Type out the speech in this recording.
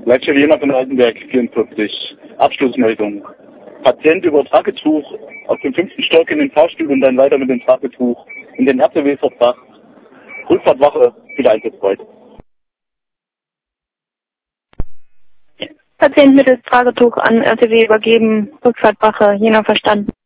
Leitstelle Jena von Altenberg, 44. Abschlussmeldung. Patient über Tragetuch aus dem 5. Stock in den Fahrstuhl und dann weiter mit dem Tragetuch in den RTW verbracht. Rückfahrtwache wieder einsatzbereit. Patient mittels Tragetuch an RTW übergeben, Rückfahrtwache, Jena verstanden.